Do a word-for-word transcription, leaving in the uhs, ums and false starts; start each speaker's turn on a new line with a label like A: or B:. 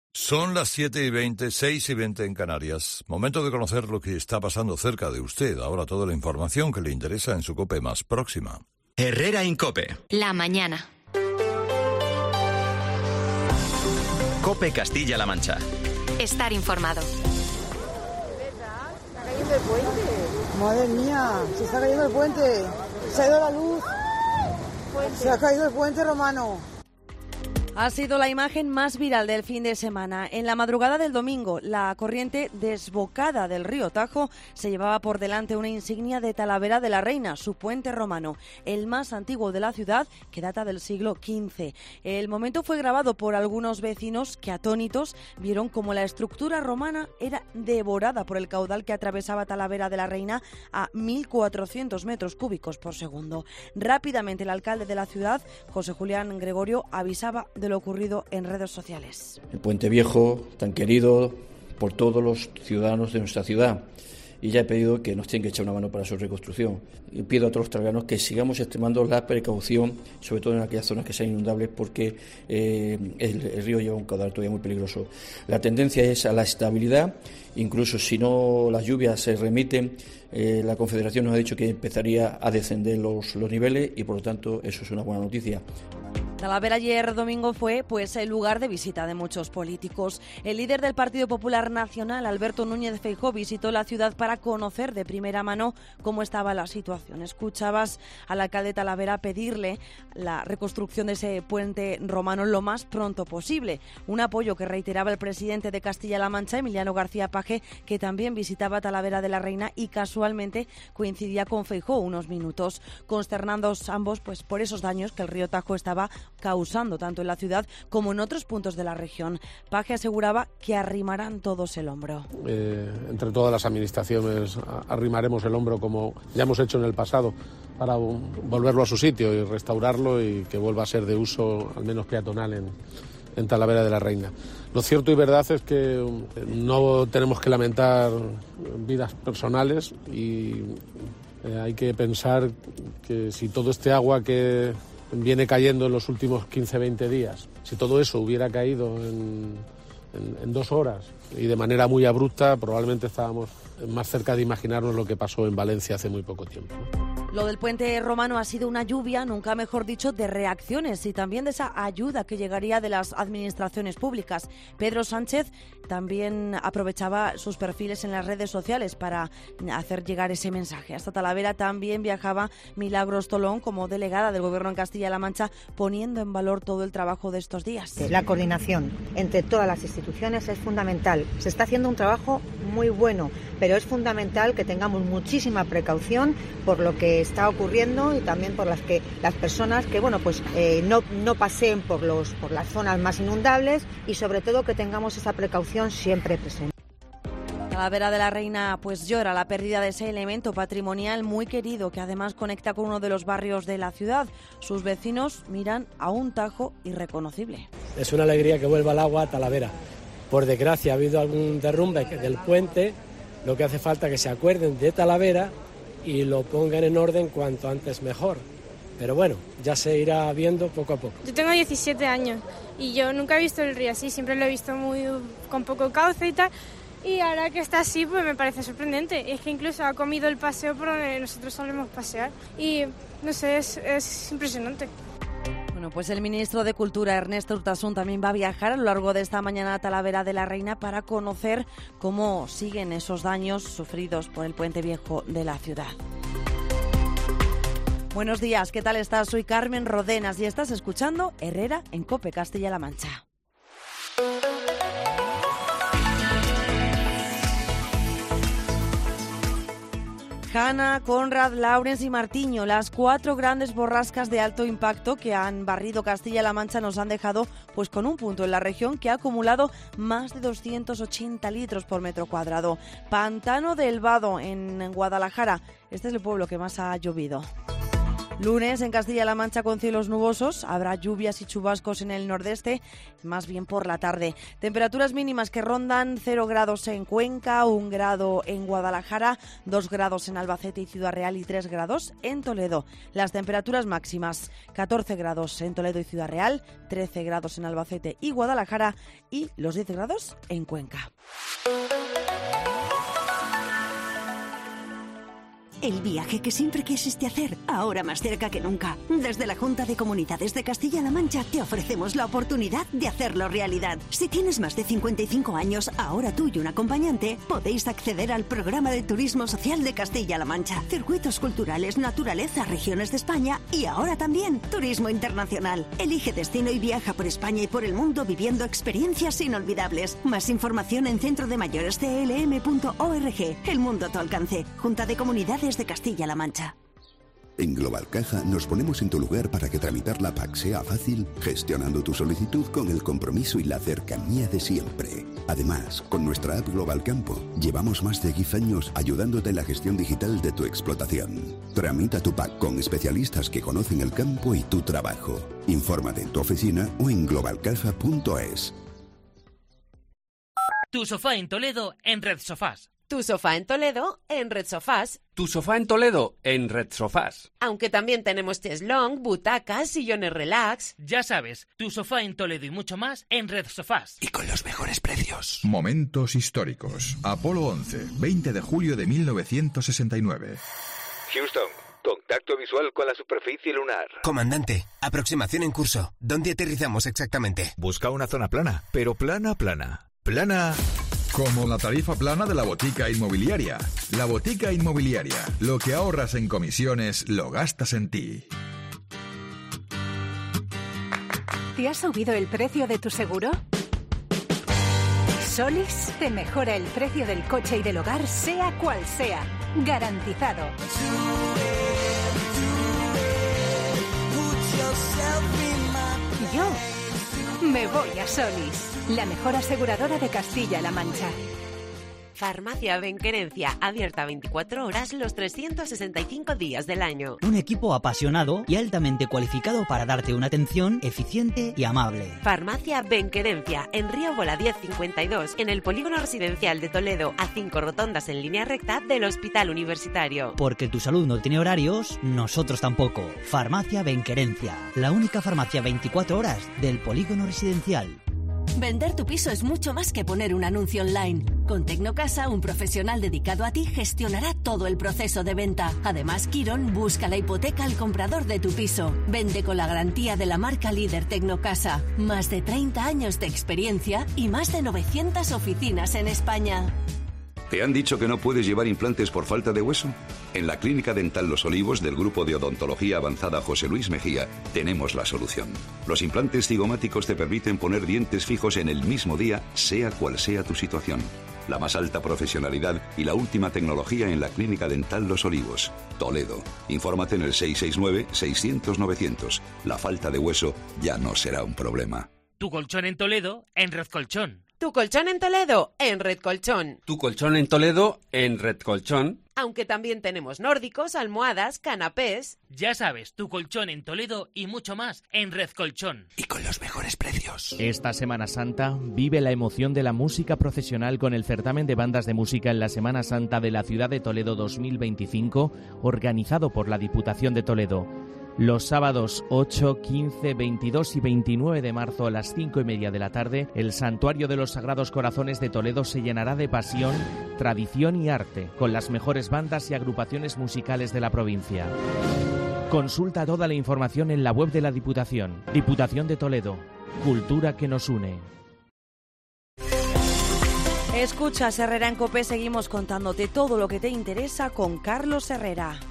A: Son las siete y veinte, seis y veinte en Canarias. Momento de conocer lo que está pasando cerca de usted. Ahora toda la información que le interesa en su COPE más próxima.
B: Herrera Incope.
C: La mañana.
B: COPE Castilla-La Mancha.
C: Estar informado.
D: ¿Se ha caído el puente? Madre mía, se está cayendo el puente. Se ha ido la luz. Se ha caído el puente romano.
E: Ha sido la imagen más viral del fin de semana. En la madrugada del domingo, la corriente desbocada del río Tajo se llevaba por delante una insignia de Talavera de la Reina, su puente romano, el más antiguo de la ciudad, que data del siglo quince. El momento fue grabado por algunos vecinos que, atónitos, vieron cómo la estructura romana era devorada por el caudal que atravesaba Talavera de la Reina a mil cuatrocientos metros cúbicos por segundo. Rápidamente el alcalde de la ciudad, José Julián Gregorio, avisaba de lo ocurrido en redes sociales.
F: El puente viejo, tan querido por todos los ciudadanos de nuestra ciudad, y ya he pedido que nos tienen que echar una mano para su reconstrucción. Y pido a todos los talaverenos que sigamos extremando la precaución, sobre todo en aquellas zonas que sean inundables, porque eh, el, el río lleva un caudal todavía muy peligroso. La tendencia es a la estabilidad, incluso si no las lluvias se remiten, eh, la Confederación nos ha dicho que empezaría a descender los, los niveles y por lo tanto eso es una buena noticia.
E: Talavera ayer domingo fue pues el lugar de visita de muchos políticos. El líder del Partido Popular Nacional, Alberto Núñez Feijóo, visitó la ciudad para conocer de primera mano cómo estaba la situación. Escuchabas al alcalde de Talavera pedirle la reconstrucción de ese puente romano lo más pronto posible. Un apoyo que reiteraba el presidente de Castilla-La Mancha, Emiliano García Paje, que también visitaba Talavera de la Reina y casualmente coincidía con Feijóo unos minutos, consternándoos ambos pues por esos daños que el río Tajo estaba causando tanto en la ciudad como en otros puntos de la región. Paje aseguraba que arrimarán todos el hombro.
G: Eh, entre todas las administraciones arrimaremos el hombro como ya hemos hecho en el pasado para volverlo a su sitio y restaurarlo y que vuelva a ser de uso al menos peatonal en, en Talavera de la Reina. Lo cierto y verdad es que no tenemos que lamentar vidas personales y eh, hay que pensar que si todo este agua que viene cayendo en los últimos quince a veinte días, si todo eso hubiera caído en, en, en dos horas y de manera muy abrupta, probablemente estábamos más cerca de imaginarnos lo que pasó en Valencia hace muy poco tiempo.
E: Lo del puente romano ha sido una lluvia, nunca mejor dicho, de reacciones y también de esa ayuda que llegaría de las administraciones públicas. Pedro Sánchez también aprovechaba sus perfiles en las redes sociales para hacer llegar ese mensaje. Hasta Talavera también viajaba Milagros Tolón como delegada del Gobierno en Castilla-La Mancha, poniendo en valor todo el trabajo de estos días.
H: La coordinación entre todas las instituciones es fundamental. Se está haciendo un trabajo muy bueno, pero es fundamental que tengamos muchísima precaución por lo que está ocurriendo y también por las que las personas que bueno pues eh, no, no paseen por los por las zonas más inundables y sobre todo que tengamos esa precaución siempre presente.
E: Talavera de la Reina pues llora la pérdida de ese elemento patrimonial muy querido que además conecta con uno de los barrios de la ciudad. Sus vecinos miran a un Tajo irreconocible.
I: Es una alegría que vuelva el agua a Talavera. Por desgracia ha habido algún derrumbe del puente, lo que hace falta es que se acuerden de Talavera y lo pongan en orden cuanto antes mejor. Pero bueno, ya se irá viendo poco a poco.
J: Yo tengo diecisiete años y yo nunca he visto el río así, siempre lo he visto muy con poco cauce y tal. Y ahora que está así, pues me parece sorprendente. Y es que incluso ha comido el paseo por donde nosotros solemos pasear. Y no sé, es, es impresionante.
E: Bueno, pues el ministro de Cultura, Ernesto Urtasun, también va a viajar a lo largo de esta mañana a Talavera de la Reina para conocer cómo siguen esos daños sufridos por el puente viejo de la ciudad. Buenos días, ¿qué tal estás? Soy Carmen Rodenas y estás escuchando Herrera en COPE Castilla-La Mancha. Hanna, Conrad, Laurens y Martiño, las cuatro grandes borrascas de alto impacto que han barrido Castilla-La Mancha nos han dejado pues con un punto en la región que ha acumulado más de doscientos ochenta litros por metro cuadrado. Pantano del Vado en Guadalajara, este es el pueblo que más ha llovido. Lunes en Castilla-La Mancha con cielos nubosos, habrá lluvias y chubascos en el nordeste, más bien por la tarde. Temperaturas mínimas que rondan cero grados en Cuenca, un grado en Guadalajara, dos grados en Albacete y Ciudad Real y tres grados en Toledo. Las temperaturas máximas, catorce grados en Toledo y Ciudad Real, trece grados en Albacete y Guadalajara y los diez grados en Cuenca.
K: El viaje que siempre quisiste hacer, ahora más cerca que nunca. Desde la Junta de Comunidades de Castilla-La Mancha te ofrecemos la oportunidad de hacerlo realidad. Si tienes más de cincuenta y cinco años, ahora tú y un acompañante podéis acceder al programa de turismo social de Castilla-La Mancha. Circuitos culturales, naturaleza, regiones de España y ahora también turismo internacional. Elige destino y viaja por España y por el mundo viviendo experiencias inolvidables. Más información en centro de mayores c l m punto org. El mundo a tu alcance. Junta de Comunidades de Castilla-La Mancha.
L: En Global Caja nos ponemos en tu lugar para que tramitar la P A C sea fácil, gestionando tu solicitud con el compromiso y la cercanía de siempre. Además, con nuestra app Global Campo, llevamos más de diez años ayudándote en la gestión digital de tu explotación. Tramita tu P A C con especialistas que conocen el campo y tu trabajo. Infórmate en tu oficina o en global caja punto es.
M: Tu sofá en Toledo en Red Sofás.
N: Tu sofá en Toledo en Red Sofás.
O: Tu sofá en Toledo en Red Sofás.
N: Aunque también tenemos cheslong, butacas, sillones relax.
M: Ya sabes, tu sofá en Toledo y mucho más en Red Sofás.
P: Y con los mejores precios.
Q: Momentos históricos. Apolo once, veinte de julio de mil novecientos sesenta y nueve.
R: Houston, contacto visual con la superficie lunar.
P: Comandante, aproximación en curso. ¿Dónde aterrizamos exactamente?
Q: Busca una zona plana, pero plana, plana. Plana... Como la tarifa plana de la Botica Inmobiliaria. La Botica Inmobiliaria. Lo que ahorras en comisiones, lo gastas en ti.
S: ¿Te ha subido el precio de tu seguro? Solís te mejora el precio del coche y del hogar, sea cual sea. Garantizado. Yo me voy a Solís, la mejor aseguradora de Castilla-La Mancha.
N: Farmacia Benquerencia, abierta veinticuatro horas los trescientos sesenta y cinco días del año.
T: Un equipo apasionado y altamente cualificado para darte una atención eficiente y amable.
N: Farmacia Benquerencia, en Río Bola diez cincuenta y dos, en el Polígono Residencial de Toledo, a cinco rotondas en línea recta del Hospital Universitario.
T: Porque tu salud no tiene horarios, nosotros tampoco. Farmacia Benquerencia, la única farmacia veinticuatro horas del Polígono Residencial.
K: Vender tu piso es mucho más que poner un anuncio online. Con Tecnocasa, un profesional dedicado a ti gestionará todo el proceso de venta. Además, Quirón busca la hipoteca al comprador de tu piso. Vende con la garantía de la marca líder Tecnocasa. Más de treinta años de experiencia y más de novecientas oficinas en España.
U: ¿Te han dicho que no puedes llevar implantes por falta de hueso? En la Clínica Dental Los Olivos del Grupo de Odontología Avanzada José Luis Mejía tenemos la solución. Los implantes cigomáticos te permiten poner dientes fijos en el mismo día, sea cual sea tu situación. La más alta profesionalidad y la última tecnología en la Clínica Dental Los Olivos, Toledo. Infórmate en el seis seis nueve, seiscientos, novecientos. La falta de hueso ya no será un problema.
M: Tu colchón en Toledo en Red Colchón.
N: Tu colchón en Toledo en Red Colchón.
O: Tu colchón en Toledo en Red Colchón.
N: Aunque también tenemos nórdicos, almohadas, canapés.
M: Ya sabes, tu colchón en Toledo y mucho más en Red Colchón.
P: Y con los mejores precios.
V: Esta Semana Santa vive la emoción de la música profesional con el certamen de bandas de música en la Semana Santa de la ciudad de Toledo dos mil veinticinco, organizado por la Diputación de Toledo. Los sábados ocho, quince, veintidós y veintinueve de marzo a las cinco y media de la tarde, el Santuario de los Sagrados Corazones de Toledo se llenará de pasión, tradición y arte, con las mejores bandas y agrupaciones musicales de la provincia. Consulta toda la información en la web de la Diputación. Diputación de Toledo. Cultura que nos une.
E: Escuchas Herrera en COPE, seguimos contándote todo lo que te interesa con Carlos Herrera.